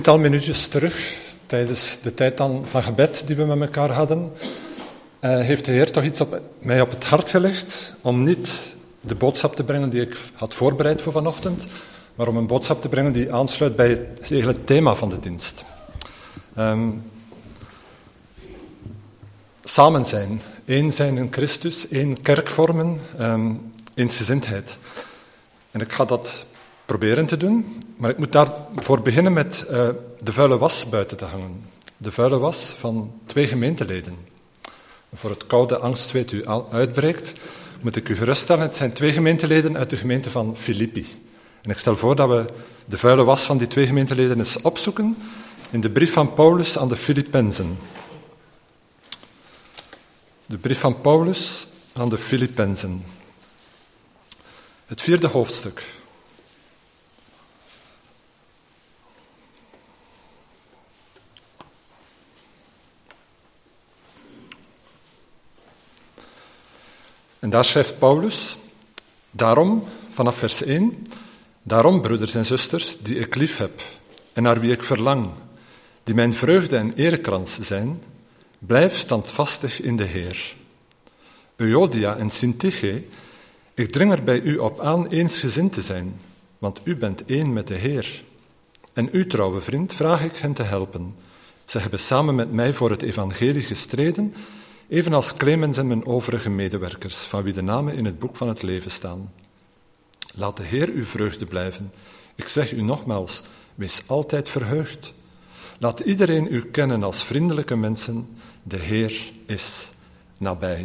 Een minuutjes terug, tijdens de tijd dan van gebed die we met elkaar hadden, heeft de Heer toch iets mij op het hart gelegd om niet de boodschap te brengen die ik had voorbereid voor vanochtend, maar om een boodschap te brengen die aansluit bij het thema van de dienst. Samen zijn, één zijn in Christus, één kerk vormen, eensgezindheid. En ik ga dat proberen te doen, maar ik moet daarvoor beginnen met de vuile was buiten te hangen. De vuile was van 2 gemeenteleden. Voor het koude angstweet u uitbreekt, moet ik u geruststellen, het zijn 2 gemeenteleden uit de gemeente van Filippi. En ik stel voor dat we de vuile was van die 2 gemeenteleden eens opzoeken in de brief van Paulus aan de Filippenzen. De brief van Paulus aan de Filippenzen. Het 4e hoofdstuk. En daar schrijft Paulus, daarom, vanaf vers 1, daarom, broeders en zusters, die ik lief heb en naar wie ik verlang, die mijn vreugde en erekrans zijn, blijf standvastig in de Heer. Euodia en Syntyche, ik dring er bij u op aan eensgezind te zijn, want u bent één met de Heer. En u, trouwe vriend, vraag ik hen te helpen. Ze hebben samen met mij voor het evangelie gestreden, evenals Clemens en mijn overige medewerkers, van wie de namen in het boek van het leven staan. Laat de Heer uw vreugde blijven. Ik zeg u nogmaals, wees altijd verheugd. Laat iedereen u kennen als vriendelijke mensen. De Heer is nabij.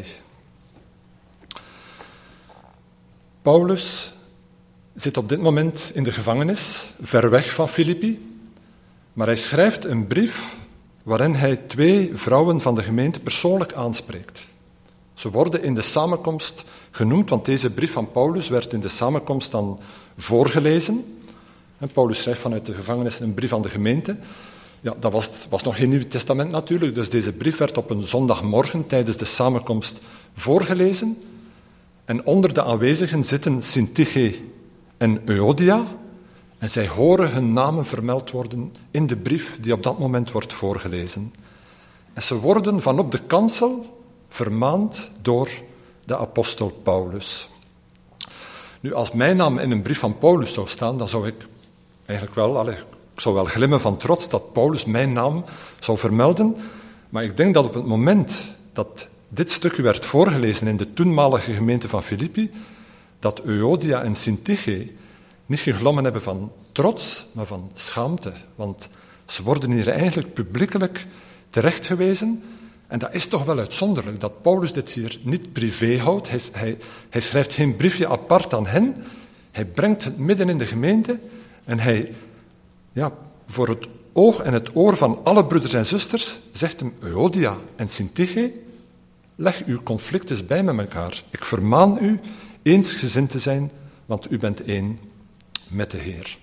Paulus zit op dit moment in de gevangenis, ver weg van Filippi, maar hij schrijft een brief waarin hij 2 vrouwen van de gemeente persoonlijk aanspreekt. Ze worden in de samenkomst genoemd, want deze brief van Paulus werd in de samenkomst dan voorgelezen. En Paulus schrijft vanuit de gevangenis een brief aan de gemeente. Ja, dat was nog geen Nieuw Testament natuurlijk, dus deze brief werd op een zondagmorgen tijdens de samenkomst voorgelezen. En onder de aanwezigen zitten Syntyche en Euodia, en zij horen hun namen vermeld worden in de brief die op dat moment wordt voorgelezen. En ze worden van op de kansel vermaand door de apostel Paulus. Nu, als mijn naam in een brief van Paulus zou staan, dan zou ik eigenlijk wel, ik zou wel glimmen van trots dat Paulus mijn naam zou vermelden. Maar ik denk dat op het moment dat dit stukje werd voorgelezen in de toenmalige gemeente van Filippi, dat Euodia en Syntyche niet geglommen hebben van trots, maar van schaamte. Want ze worden hier eigenlijk publiekelijk terechtgewezen. En dat is toch wel uitzonderlijk, dat Paulus dit hier niet privé houdt. Hij schrijft geen briefje apart aan hen. Hij brengt het midden in de gemeente. En hij, voor het oog en het oor van alle broeders en zusters, zegt hem, Euodia en Syntyche, leg uw conflict eens bij met elkaar. Ik vermaan u eensgezind te zijn, want u bent één met de Heer.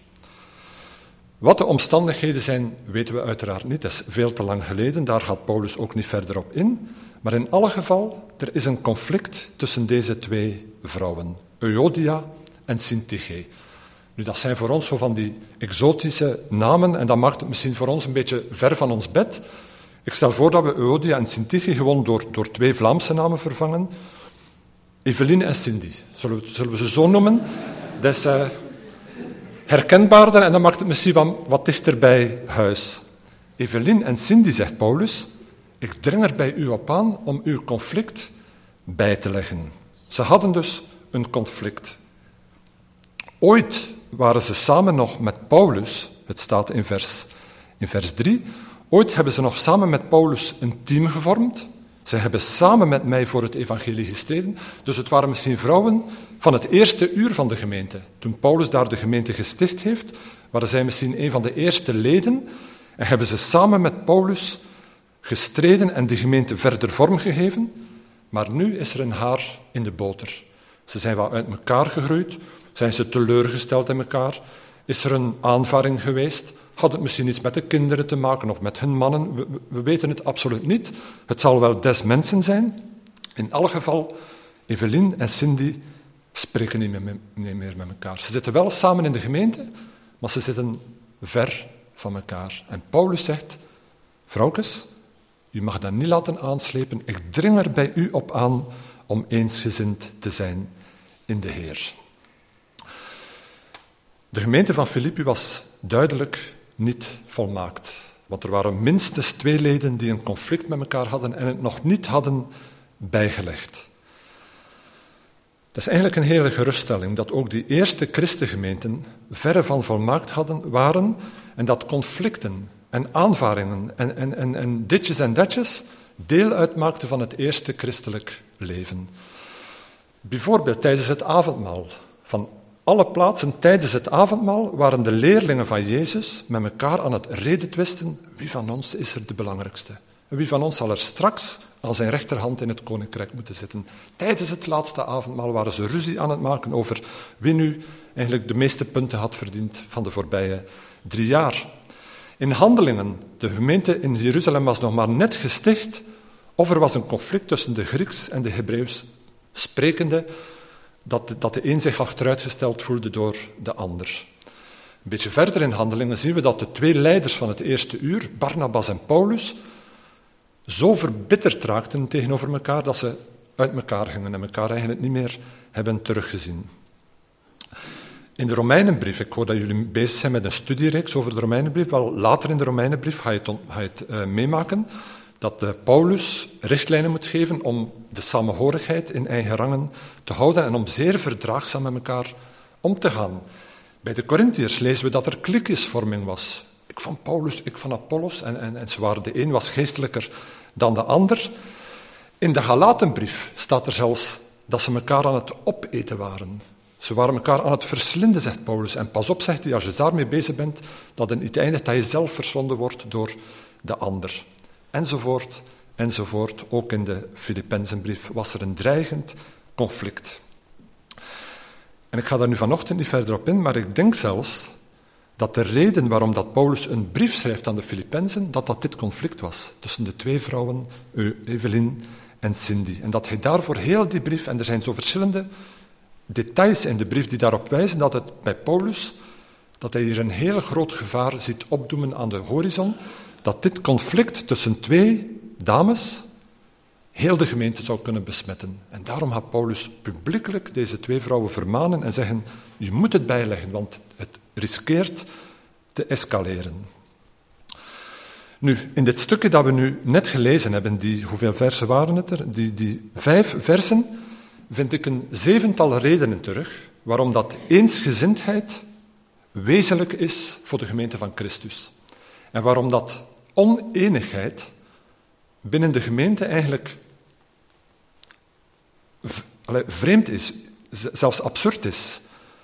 Wat de omstandigheden zijn, weten we uiteraard niet. Dat is veel te lang geleden, daar gaat Paulus ook niet verder op in. Maar in alle geval, er is een conflict tussen deze 2 vrouwen, Euodia en Syntyche. Nu, dat zijn voor ons zo van die exotische namen, en dat maakt het misschien voor ons een beetje ver van ons bed. Ik stel voor dat we Euodia en Syntyche gewoon door 2 Vlaamse namen vervangen. Eveline en Cindy, zullen we ze zo noemen? Dat is herkenbaarder en dat maakt het misschien wat dichter bij huis. Eveline en Cindy, zegt Paulus, ik dring er bij u op aan om uw conflict bij te leggen. Ze hadden dus een conflict. Ooit waren ze samen nog met Paulus, het staat in vers 3, ooit hebben ze nog samen met Paulus een team gevormd. Ze hebben samen met mij voor het evangelie gestreden. Dus het waren misschien vrouwen van het eerste uur van de gemeente. Toen Paulus daar de gemeente gesticht heeft, waren zij misschien een van de eerste leden en hebben ze samen met Paulus gestreden en de gemeente verder vormgegeven. Maar nu is er een haar in de boter. Ze zijn wat uit elkaar gegroeid, zijn ze teleurgesteld in elkaar, is er een aanvaring geweest. Had het misschien iets met de kinderen te maken of met hun mannen? We weten het absoluut niet. Het zal wel des mensen zijn. In elk geval, Eveline en Cindy spreken niet meer met elkaar. Ze zitten wel samen in de gemeente, maar ze zitten ver van elkaar. En Paulus zegt, vrouwkes, u mag dat niet laten aanslepen. Ik dring er bij u op aan om eensgezind te zijn in de Heer. De gemeente van Filippi was duidelijk niet volmaakt. Want er waren minstens 2 leden die een conflict met elkaar hadden en het nog niet hadden bijgelegd. Dat is eigenlijk een hele geruststelling, dat ook die eerste christengemeenten verre van volmaakt waren en dat conflicten en aanvaringen en ditjes en datjes deel uitmaakten van het eerste christelijk leven. Bijvoorbeeld tijdens het avondmaal. Van alle plaatsen tijdens het avondmaal waren de leerlingen van Jezus met elkaar aan het redetwisten: wie van ons is er de belangrijkste? En wie van ons zal er straks aan zijn rechterhand in het koninkrijk moeten zitten? Tijdens het laatste avondmaal waren ze ruzie aan het maken over wie nu eigenlijk de meeste punten had verdiend van de voorbije 3 jaar. In Handelingen, de gemeente in Jeruzalem was nog maar net gesticht, of er was een conflict tussen de Grieks en de Hebreeuws sprekende, dat de een zich achteruitgesteld voelde door de ander. Een beetje verder in Handelingen zien we dat de 2 leiders van het eerste uur, Barnabas en Paulus, zo verbitterd raakten tegenover elkaar dat ze uit elkaar gingen en elkaar eigenlijk niet meer hebben teruggezien. In de Romeinenbrief, ik hoor dat jullie bezig zijn met een studiereeks over de Romeinenbrief, wel later in de Romeinenbrief ga je het meemaken, dat Paulus richtlijnen moet geven om de samenhorigheid in eigen rangen te houden en om zeer verdraagzaam met elkaar om te gaan. Bij de Korintiërs lezen we dat er klikjesvorming was. Ik van Paulus, ik van Apollos, en ze waren, de een was geestelijker dan de ander. In de Galatenbrief staat er zelfs dat ze elkaar aan het opeten waren. Ze waren elkaar aan het verslinden, zegt Paulus. En pas op, zegt hij, als je daarmee bezig bent, dat het niet eindigt dat je zelf verslonden wordt door de ander. Enzovoort, enzovoort. Ook in de Filippenzenbrief was er een dreigend conflict. En ik ga daar nu vanochtend niet verder op in, maar ik denk zelfs dat de reden waarom dat Paulus een brief schrijft aan de Filippenzen, dat dit conflict was tussen de 2 vrouwen, Evelien en Cindy. En dat hij daarvoor heel die brief, en er zijn zo verschillende details in de brief die daarop wijzen, dat het bij Paulus, dat hij hier een heel groot gevaar ziet opdoemen aan de horizon, dat dit conflict tussen 2 dames heel de gemeente zou kunnen besmetten. En daarom gaat Paulus publiekelijk deze 2 vrouwen vermanen en zeggen, je moet het bijleggen, want het riskeert te escaleren. Nu, in dit stukje dat we nu net gelezen hebben, hoeveel versen waren het er? Die 5 versen, vind ik een 7-tal redenen terug waarom dat eensgezindheid wezenlijk is voor de gemeente van Christus. En waarom dat oneenigheid binnen de gemeente eigenlijk vreemd is, zelfs absurd is.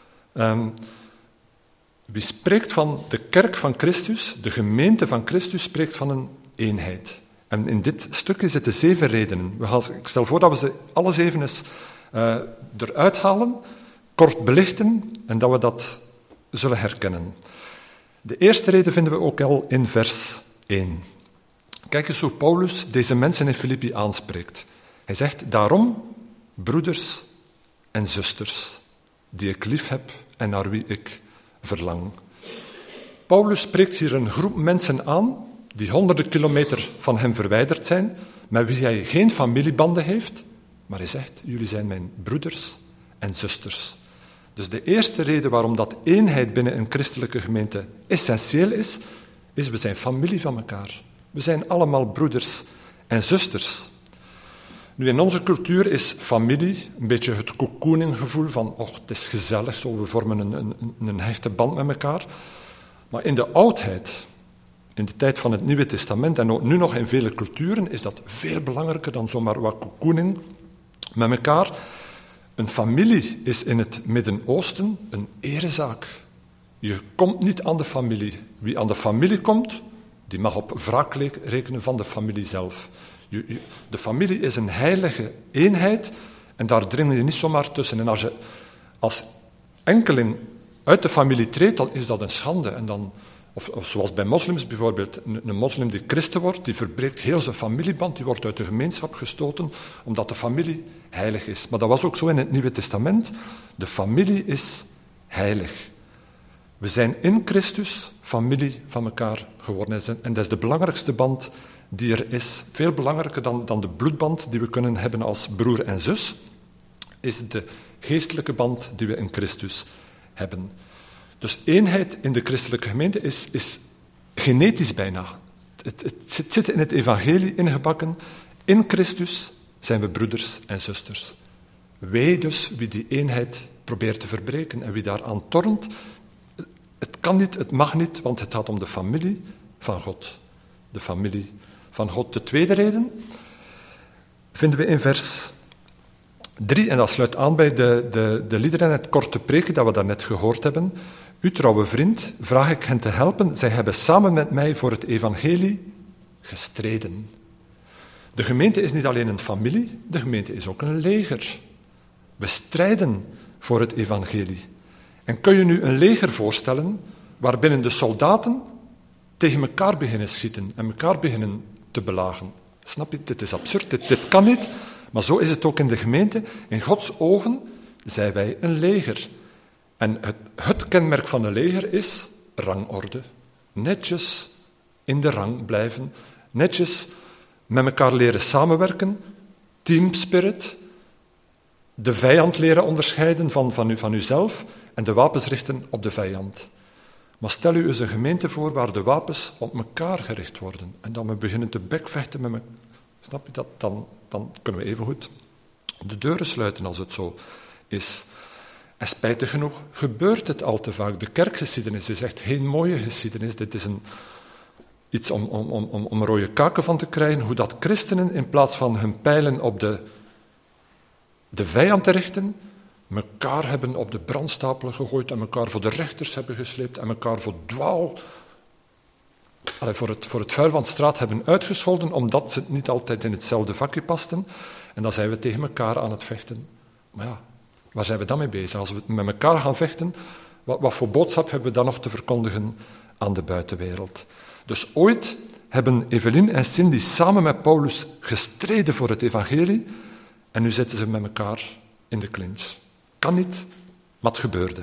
Wie spreekt van de kerk van Christus, de gemeente van Christus, spreekt van een eenheid. En in dit stukje zitten 7 redenen. Ik stel voor dat we ze alle 7 eens eruit halen, kort belichten en dat we dat zullen herkennen. De eerste reden vinden we ook al in vers 1. Kijk eens hoe Paulus deze mensen in Filippi aanspreekt. Hij zegt, daarom, broeders en zusters, die ik lief heb en naar wie ik verlang. Paulus spreekt hier een groep mensen aan die honderden kilometer van hem verwijderd zijn, met wie hij geen familiebanden heeft, maar hij zegt, jullie zijn mijn broeders en zusters. Dus de eerste reden waarom dat eenheid binnen een christelijke gemeente essentieel is, we zijn familie van elkaar. We zijn allemaal broeders en zusters. Nu, in onze cultuur is familie een beetje het cocooning-gevoel van, het is gezellig, zo, we vormen een hechte band met elkaar. Maar in de oudheid, in de tijd van het Nieuwe Testament en ook nu nog in vele culturen, is dat veel belangrijker dan zomaar wat cocooning met elkaar. Een familie is in het Midden-Oosten een erezaak. Je komt niet aan de familie. Wie aan de familie komt, die mag op wraak rekenen van de familie zelf. De familie is een heilige eenheid en daar dring je niet zomaar tussen. En als enkeling uit de familie treedt, dan is dat een schande. En dan, of zoals bij moslims bijvoorbeeld, een moslim die christen wordt, die verbreekt heel zijn familieband, die wordt uit de gemeenschap gestoten, omdat de familie heilig is. Maar dat was ook zo in het Nieuwe Testament. De familie is heilig. We zijn in Christus familie van elkaar geworden. En dat is de belangrijkste band die er is. Veel belangrijker dan de bloedband die we kunnen hebben als broer en zus, is de geestelijke band die we in Christus hebben. Dus eenheid in de christelijke gemeente is genetisch bijna. Het zit in het evangelie ingebakken. In Christus zijn we broeders en zusters. Wij dus, wie die eenheid probeert te verbreken en wie daaraan tornt, het kan niet, het mag niet, want het gaat om de familie van God. De familie van God. De tweede reden vinden we in vers 3, en dat sluit aan bij de liederen en het korte preken dat we daarnet gehoord hebben. U trouwe vriend, vraag ik hen te helpen. Zij hebben samen met mij voor het evangelie gestreden. De gemeente is niet alleen een familie, de gemeente is ook een leger. We strijden voor het evangelie. En kun je nu een leger voorstellen waarbinnen de soldaten tegen elkaar beginnen schieten en elkaar beginnen te belagen? Snap je? Dit is absurd, dit kan niet. Maar zo is het ook in de gemeente. In Gods ogen zijn wij een leger. En het kenmerk van een leger is rangorde. Netjes in de rang blijven. Netjes met elkaar leren samenwerken. Teamspirit. De vijand leren onderscheiden van uzelf. En de wapens richten op de vijand. Maar stel u eens een gemeente voor waar de wapens op elkaar gericht worden. En dan we beginnen te bekvechten met elkaar. Snap je dat? Dan kunnen we evengoed de deuren sluiten als het zo is. En spijtig genoeg gebeurt het al te vaak. De kerkgeschiedenis is echt geen mooie geschiedenis. Dit is iets om rode kaken van te krijgen. Hoe dat christenen in plaats van hun pijlen op de vijand te richten, elkaar hebben op de brandstapelen gegooid en elkaar voor de rechters hebben gesleept en elkaar voor voor het vuil van de straat hebben uitgescholden, omdat ze niet altijd in hetzelfde vakje pasten. En dan zijn we tegen elkaar aan het vechten. Maar ja, waar zijn we dan mee bezig? Als we met elkaar gaan vechten, wat voor boodschap hebben we dan nog te verkondigen aan de buitenwereld? Dus ooit hebben Evelien en Cindy samen met Paulus gestreden voor het evangelie en nu zitten ze met elkaar in de clinch. Kan niet, maar het gebeurde.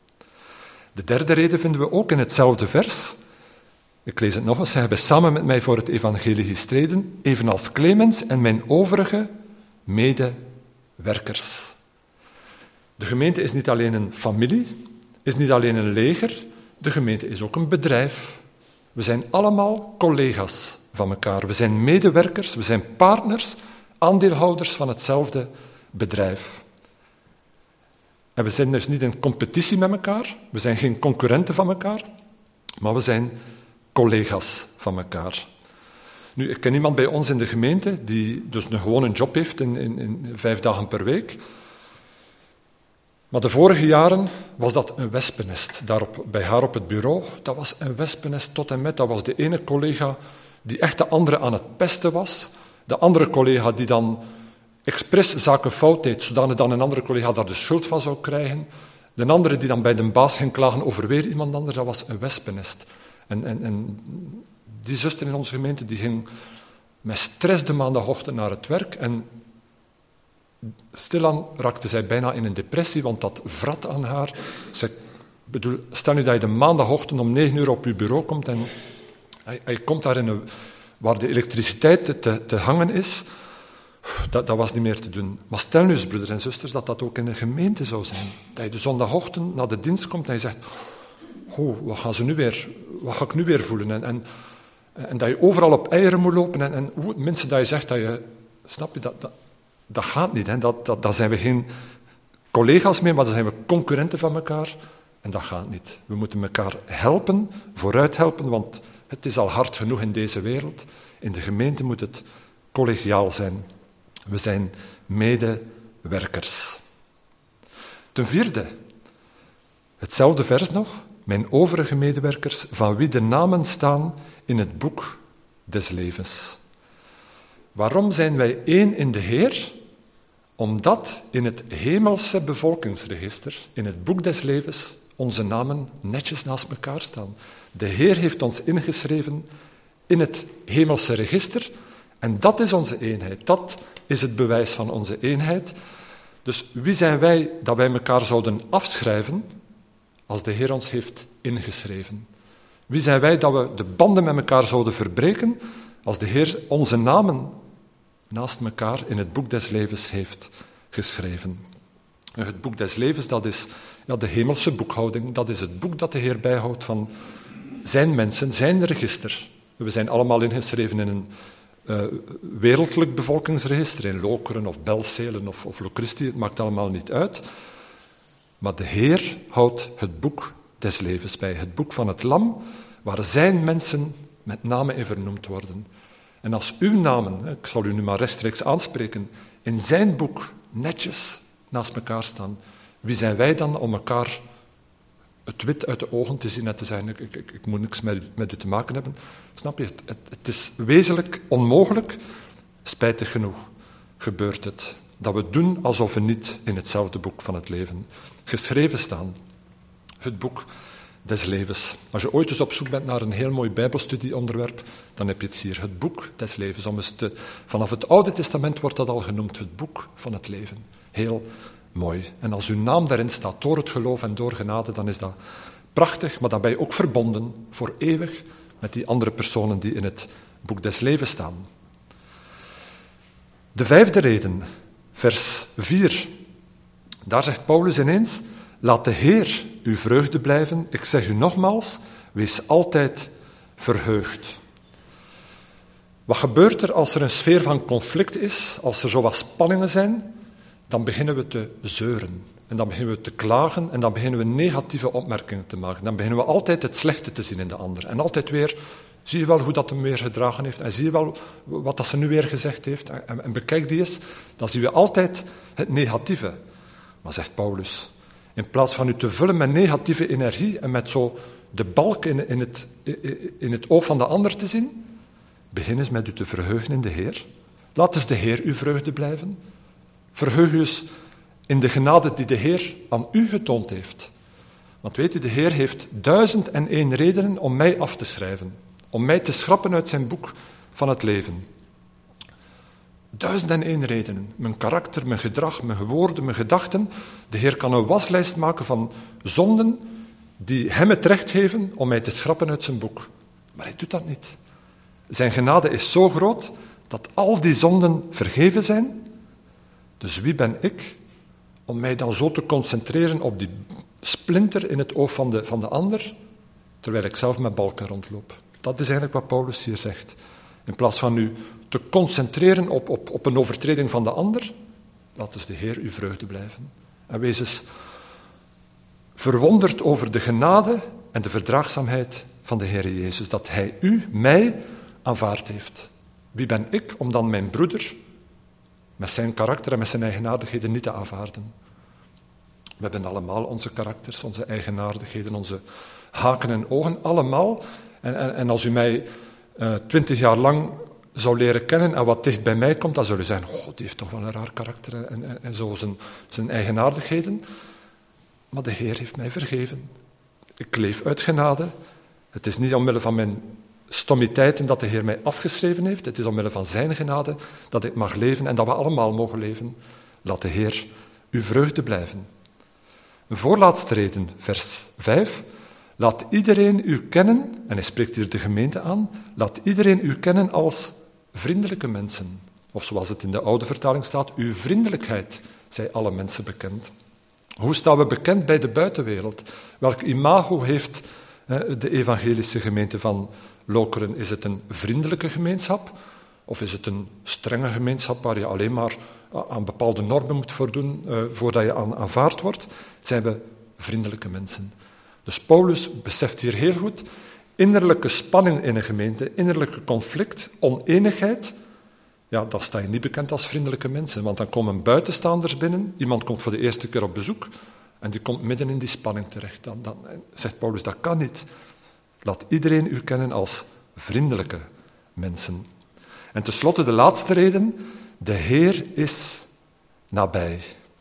De derde reden vinden we ook in hetzelfde vers. Ik lees het nog eens. Zij hebben samen met mij voor het evangelie gestreden, evenals Clemens en mijn overige medewerkers. De gemeente is niet alleen een familie, is niet alleen een leger, de gemeente is ook een bedrijf. We zijn allemaal collega's van elkaar. We zijn medewerkers, we zijn partners, aandeelhouders van hetzelfde bedrijf. En we zijn dus niet in competitie met elkaar, we zijn geen concurrenten van elkaar, maar we zijn collega's van elkaar. Nu, ik ken iemand bij ons in de gemeente die dus gewoon een job heeft in 5 dagen per week. Maar de vorige jaren was dat een wespennest. Bij haar op het bureau, dat was een wespennest tot en met. Dat was de ene collega die echt de andere aan het pesten was. De andere collega die dan expres zaken fout deed, zodat dan een andere collega daar de schuld van zou krijgen. De andere die dan bij de baas ging klagen over weer iemand anders, dat was een wespennest. En die zuster in onze gemeente die ging met stress de maandagochtend naar het werk en stilaan raakte zij bijna in een depressie, want dat vrat aan haar. Stel nu dat je de maandagochtend om 9 uur op je bureau komt en je komt daar waar de elektriciteit te hangen is, dat was niet meer te doen. Maar stel nu eens, broeders en zusters, dat ook in een gemeente zou zijn. Dat je de zondagochtend naar de dienst komt en je zegt, wat ga ik nu weer voelen? En dat je overal op eieren moet lopen en mensen dat je zegt dat je, snap je, dat gaat niet. Hè? Dat zijn we geen collega's meer, maar dan zijn we concurrenten van elkaar. En dat gaat niet. We moeten elkaar helpen, vooruit helpen, want het is al hard genoeg in deze wereld. In de gemeente moet het collegiaal zijn. We zijn medewerkers. Ten vierde, hetzelfde vers nog. Mijn overige medewerkers, van wie de namen staan in het boek des levens. Waarom zijn wij één in de Heer? Omdat in het hemelse bevolkingsregister, in het boek des levens, onze namen netjes naast elkaar staan. De Heer heeft ons ingeschreven in het hemelse register en dat is onze eenheid. Dat is het bewijs van onze eenheid. Dus wie zijn wij dat wij elkaar zouden afschrijven als de Heer ons heeft ingeschreven? Wie zijn wij dat we de banden met elkaar zouden verbreken als de Heer onze namen naast elkaar in het boek des levens heeft geschreven? En het boek des levens, dat is de hemelse boekhouding. Dat is het boek dat de Heer bijhoudt van zijn mensen, zijn register. We zijn allemaal ingeschreven in een wereldlijk bevolkingsregister, in Lokeren of Belzelen of Locristi, het maakt allemaal niet uit. Maar de Heer houdt het boek des levens bij, het boek van het lam, waar zijn mensen met name in vernoemd worden. En als uw namen, ik zal u nu maar rechtstreeks aanspreken, in zijn boek netjes naast elkaar staan, wie zijn wij dan om elkaar het wit uit de ogen te zien en te zeggen, ik moet niks met u te maken hebben? Snap je? Het is wezenlijk onmogelijk, spijtig genoeg gebeurt het, dat we doen alsof we niet in hetzelfde boek van het leven geschreven staan. Het boek des levens. Als je ooit eens op zoek bent naar een heel mooi bijbelstudieonderwerp, dan heb je het hier, het boek des levens. Vanaf het Oude Testament wordt dat al genoemd, het boek van het leven. Heel mooi. En als uw naam daarin staat, door het geloof en door genade, dan is dat prachtig, maar dan ben je ook verbonden voor eeuwig met die andere personen die in het boek des levens staan. De 5e reden, vers 4. Daar zegt Paulus ineens, laat de Heer uw vreugde blijven. Ik zeg u nogmaals, wees altijd verheugd. Wat gebeurt er als er een sfeer van conflict is, als er zo wat spanningen zijn? Dan beginnen we te zeuren. En dan beginnen we te klagen en dan beginnen we negatieve opmerkingen te maken. Dan beginnen we altijd het slechte te zien in de ander. En altijd weer, zie je wel hoe dat hem weer gedragen heeft? En zie je wel wat dat ze nu weer gezegd heeft? En bekijk die eens. Dan zien we altijd het negatieve. Maar zegt Paulus, in plaats van u te vullen met negatieve energie en met zo de balk in het oog van de ander te zien, begin eens met u te verheugen in de Heer. Laat eens de Heer uw vreugde blijven. Verheug u eens in de genade die de Heer aan u getoond heeft. Want weet u, de Heer heeft 1001 redenen om mij af te schrijven. Om mij te schrappen uit zijn boek van het leven. 1001 redenen. Mijn karakter, mijn gedrag, mijn woorden, mijn gedachten. De Heer kan een waslijst maken van zonden die hem het recht geven om mij te schrappen uit zijn boek. Maar hij doet dat niet. Zijn genade is zo groot dat al die zonden vergeven zijn. Dus wie ben ik om mij dan zo te concentreren op die splinter in het oog van de ander, terwijl ik zelf met balken rondloop? Dat is eigenlijk wat Paulus hier zegt. In plaats van u te concentreren op een overtreding van de ander, laat dus de Heer uw vreugde blijven. En wees eens verwonderd over de genade en de verdraagzaamheid van de Heer Jezus, dat Hij mij aanvaard heeft. Wie ben ik om dan mijn broeder met zijn karakter en met zijn eigenaardigheden niet te aanvaarden? We hebben allemaal onze karakters, onze eigenaardigheden, onze haken en ogen, allemaal. En als u mij 20 jaar lang zou leren kennen en wat dicht bij mij komt, dan zou u zeggen, oh, die heeft toch wel een raar karakter en zo zijn eigenaardigheden. Maar de Heer heeft mij vergeven. Ik leef uit genade. Het is niet omwille van mijn stommiteiten dat de Heer mij afgeschreven heeft. Het is omwille van zijn genade dat ik mag leven en dat we allemaal mogen leven. Laat de Heer uw vreugde blijven. Een voorlaatste reden, vers 5. Laat iedereen u kennen, en hij spreekt hier de gemeente aan, laat iedereen u kennen als vriendelijke mensen. Of zoals het in de oude vertaling staat, uw vriendelijkheid zij alle mensen bekend. Hoe staan we bekend bij de buitenwereld? Welk imago heeft de evangelische gemeente van Lokeren? Is het een vriendelijke gemeenschap? Of is het een strenge gemeenschap waar je alleen maar aan bepaalde normen moet voldoen voordat je aanvaard wordt? Zijn we vriendelijke mensen? Dus Paulus beseft hier heel goed, innerlijke spanning in een gemeente, innerlijke conflict, oneenigheid, ja, dan sta je niet bekend als vriendelijke mensen, want dan komen buitenstaanders binnen, iemand komt voor de eerste keer op bezoek en die komt midden in die spanning terecht. Dan zegt Paulus, dat kan niet. Laat iedereen u kennen als vriendelijke mensen. En tenslotte de laatste reden, de Heer is nabij.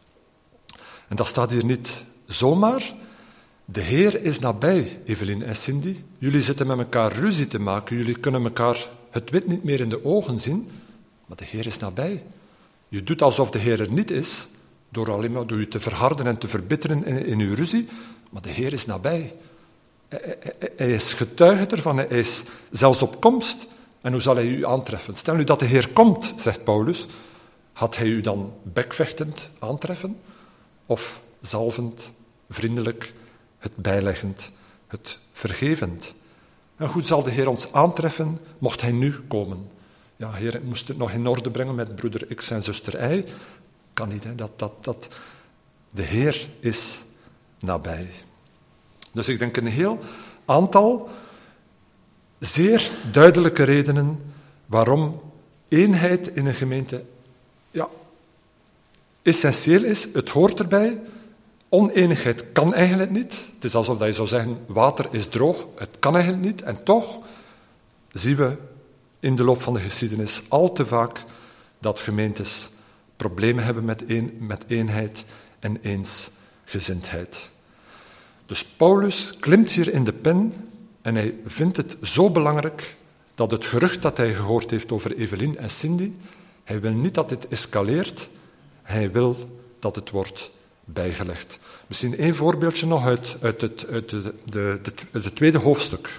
En dat staat hier niet zomaar. De Heer is nabij, Evelien en Cindy. Jullie zitten met elkaar ruzie te maken. Jullie kunnen elkaar het wit niet meer in de ogen zien. Maar de Heer is nabij. Je doet alsof de Heer er niet is, door alleen maar door je te verharden en te verbitteren in uw ruzie. Maar de Heer is nabij. Hij is getuige ervan, hij is zelfs op komst. En hoe zal hij u aantreffen? Stel nu dat de Heer komt, zegt Paulus, had hij u dan bekvechtend aantreffen? Of zalvend, vriendelijk, het bijleggend, het vergevend? En hoe zal de Heer ons aantreffen, mocht hij nu komen? Ja, Heer, ik moest het nog in orde brengen met broeder X en zuster Y. Kan niet, hè? De Heer is nabij. Dus ik denk een heel aantal zeer duidelijke redenen waarom eenheid in een gemeente essentieel is. Het hoort erbij. Oneenigheid kan eigenlijk niet. Het is alsof je zou zeggen, water is droog. Het kan eigenlijk niet. En toch zien we in de loop van de geschiedenis al te vaak dat gemeentes problemen hebben met eenheid en eensgezindheid. Dus Paulus klimt hier in de pen en hij vindt het zo belangrijk dat het gerucht dat hij gehoord heeft over Evelien en Cindy, hij wil niet dat dit escaleert, hij wil dat het wordt bijgelegd. Misschien één voorbeeldje nog uit het tweede hoofdstuk.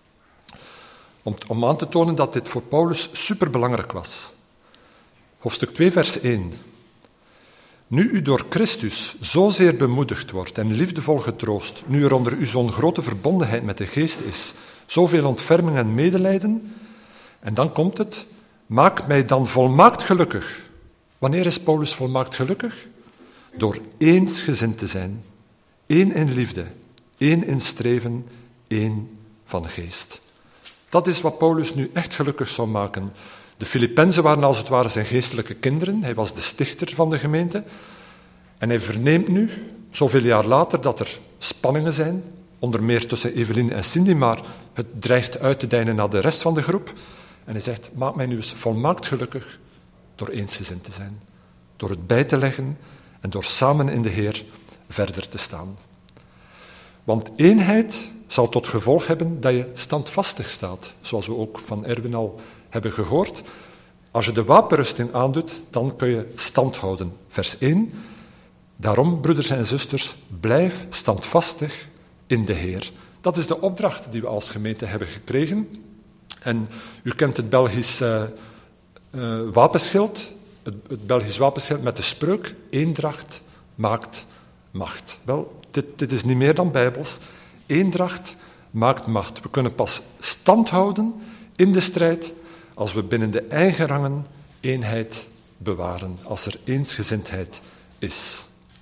Om aan te tonen dat dit voor Paulus superbelangrijk was. Hoofdstuk 2, vers 1. Nu u door Christus zozeer bemoedigd wordt en liefdevol getroost, nu er onder u zo'n grote verbondenheid met de geest is, zoveel ontferming en medelijden, en dan komt het, maak mij dan volmaakt gelukkig. Wanneer is Paulus volmaakt gelukkig? Door eensgezind te zijn, één in liefde, één in streven, één van geest. Dat is wat Paulus nu echt gelukkig zou maken. De Filippenzen waren als het ware zijn geestelijke kinderen. Hij was de stichter van de gemeente. En hij verneemt nu, zoveel jaar later, dat er spanningen zijn, onder meer tussen Evelien en Cindy, maar het dreigt uit te deinen naar de rest van de groep. En hij zegt, maak mij nu eens volmaakt gelukkig door eensgezind te zijn. Door het bij te leggen en door samen in de Heer verder te staan. Want eenheid zal tot gevolg hebben dat je standvastig staat, zoals we ook van Erwin al hebben gehoord. Als je de wapenrusting aandoet, dan kun je stand houden. Vers 1. Daarom, broeders en zusters, blijf standvastig in de Heer. Dat is de opdracht die we als gemeente hebben gekregen. En u kent het Belgisch wapenschild. Het Belgisch wapenschild met de spreuk: eendracht maakt macht. Wel, dit is niet meer dan bijbels. Eendracht maakt macht. We kunnen pas stand houden in de strijd als we binnen de eigen rangen eenheid bewaren, als er eensgezindheid is.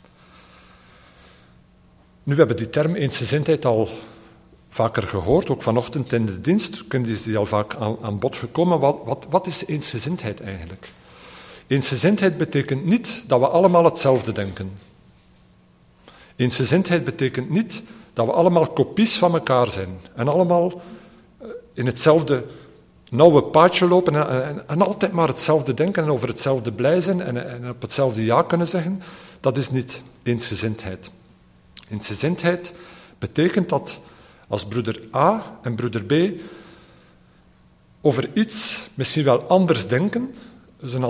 Nu, we hebben die term eensgezindheid al vaker gehoord, ook vanochtend in de dienst is die al vaak aan bod gekomen. Wat is eensgezindheid eigenlijk? Eensgezindheid betekent niet dat we allemaal hetzelfde denken. Eensgezindheid betekent niet dat we allemaal kopies van elkaar zijn en allemaal in hetzelfde nauwe paadje lopen en altijd maar hetzelfde denken en over hetzelfde blij zijn en op hetzelfde ja kunnen zeggen. Dat is niet eensgezindheid. Eensgezindheid betekent dat als broeder A en broeder B over iets misschien wel anders denken, dus een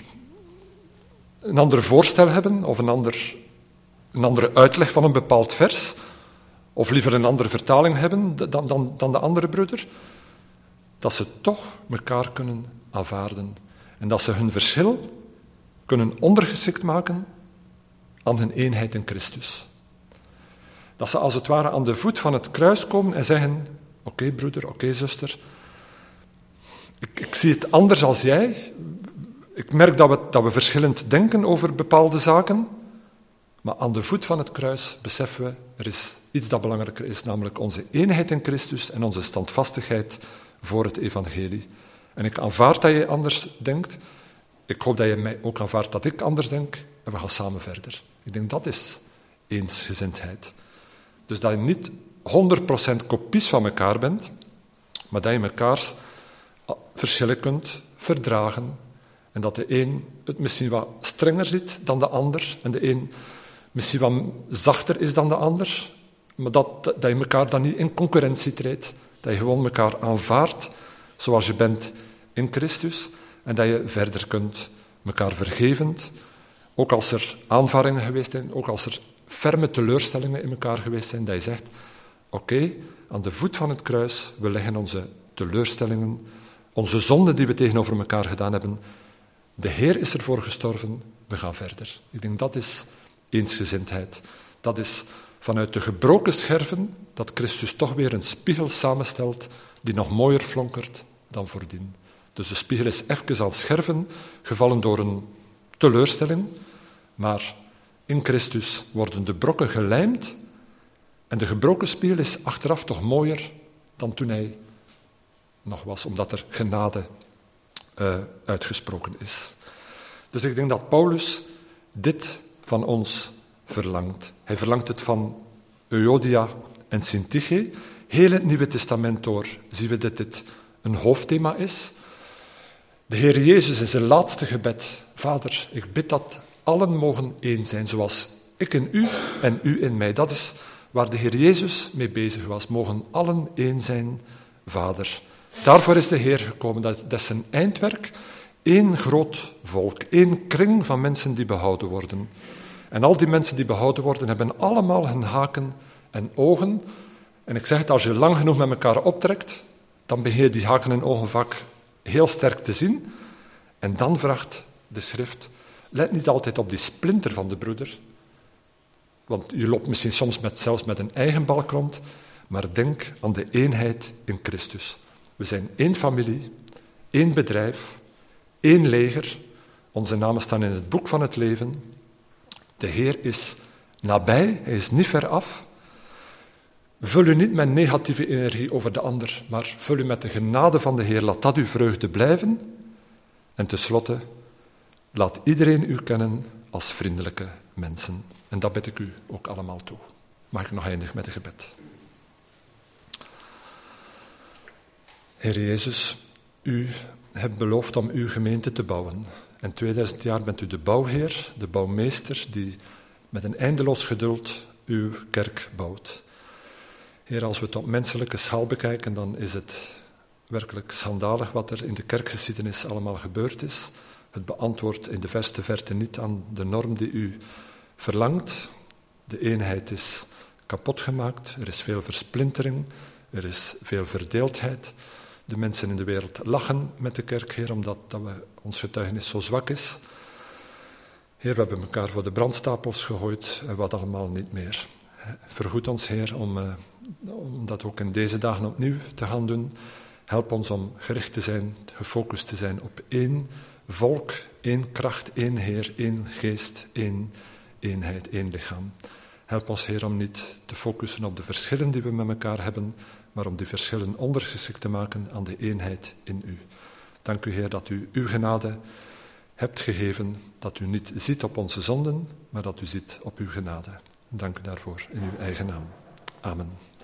ander voorstel hebben of een andere uitleg van een bepaald vers, of liever een andere vertaling hebben dan de andere broeder, dat ze toch elkaar kunnen aanvaarden en dat ze hun verschil kunnen ondergeschikt maken aan hun eenheid in Christus. Dat ze als het ware aan de voet van het kruis komen en zeggen: oké, broeder, oké, zuster, ik zie het anders als jij. Ik merk dat we verschillend denken over bepaalde zaken, maar aan de voet van het kruis beseffen we, er is iets dat belangrijker is, namelijk onze eenheid in Christus en onze standvastigheid voor het evangelie. En ik aanvaard dat je anders denkt. Ik hoop dat je mij ook aanvaardt dat ik anders denk. En we gaan samen verder. Ik denk dat is eensgezindheid. Dus dat je niet 100% kopies van elkaar bent, maar dat je elkaars verschillen kunt verdragen. En dat de een het misschien wat strenger ziet dan de ander. En de een misschien wat zachter is dan de ander. Maar dat je elkaar dan niet in concurrentie treedt. Dat je gewoon elkaar aanvaardt zoals je bent in Christus. En dat je verder kunt, elkaar vergevend, Ook als er aanvaringen geweest zijn, ook als er ferme teleurstellingen in elkaar geweest zijn, dat je zegt, oké, aan de voet van het kruis, we leggen onze teleurstellingen, onze zonden die we tegenover elkaar gedaan hebben. De Heer is ervoor gestorven, we gaan verder. Ik denk dat is eensgezindheid. Dat is vanuit de gebroken scherven dat Christus toch weer een spiegel samenstelt die nog mooier flonkert dan voordien. Dus de spiegel is even aan scherven, gevallen door een teleurstelling, maar in Christus worden de brokken gelijmd en de gebroken spiegel is achteraf toch mooier dan toen hij nog was, omdat er genade uitgesproken is. Dus ik denk dat Paulus dit van ons verlangt. Hij verlangt het van Euodia en Syntyche. Heel het Nieuwe Testament door zien we dat dit een hoofdthema is. De Heer Jezus in zijn laatste gebed. Vader, ik bid dat allen mogen één zijn, zoals ik in u en u in mij. Dat is waar de Heer Jezus mee bezig was. Mogen allen één zijn, Vader. Daarvoor is de Heer gekomen. Dat is zijn eindwerk. Eén groot volk, één kring van mensen die behouden worden. En al die mensen die behouden worden, hebben allemaal hun haken en ogen. En ik zeg het, als je lang genoeg met elkaar optrekt, dan begin je die haken en ogen vaak heel sterk te zien. En dan vraagt de schrift, let niet altijd op die splinter van de broeder. Want je loopt misschien soms zelfs met een eigen balk rond, maar denk aan de eenheid in Christus. We zijn één familie, één bedrijf, één leger. Onze namen staan in het boek van het leven. De Heer is nabij, hij is niet ver af. Vul u niet met negatieve energie over de ander, maar vul u met de genade van de Heer. Laat dat uw vreugde blijven. En tenslotte, laat iedereen u kennen als vriendelijke mensen. En dat bid ik u ook allemaal toe. Mag ik nog eindigen met een gebed. Heer Jezus, u hebt beloofd om uw gemeente te bouwen. En 2000 jaar bent u de bouwheer, de bouwmeester, die met een eindeloos geduld uw kerk bouwt. Heer, als we het op menselijke schaal bekijken, dan is het werkelijk schandalig wat er in de kerkgeschiedenis allemaal gebeurd is. Het beantwoordt in de verste verte niet aan de norm die u verlangt. De eenheid is kapot gemaakt, er is veel versplintering, er is veel verdeeldheid. De mensen in de wereld lachen met de kerk, Heer, omdat ons getuigenis zo zwak is. Heer, we hebben elkaar voor de brandstapels gegooid en wat allemaal niet meer. Vergoed ons, Heer, om dat ook in deze dagen opnieuw te gaan doen. Help ons om gericht te zijn, gefocust te zijn op één volk, één kracht, één Heer, één geest, één eenheid, één lichaam. Help ons, Heer, om niet te focussen op de verschillen die we met elkaar hebben, maar om die verschillen ondergeschikt te maken aan de eenheid in u. Dank u, Heer, dat u uw genade hebt gegeven, dat u niet ziet op onze zonden, maar dat u ziet op uw genade. Dank u daarvoor in uw eigen naam. Amen.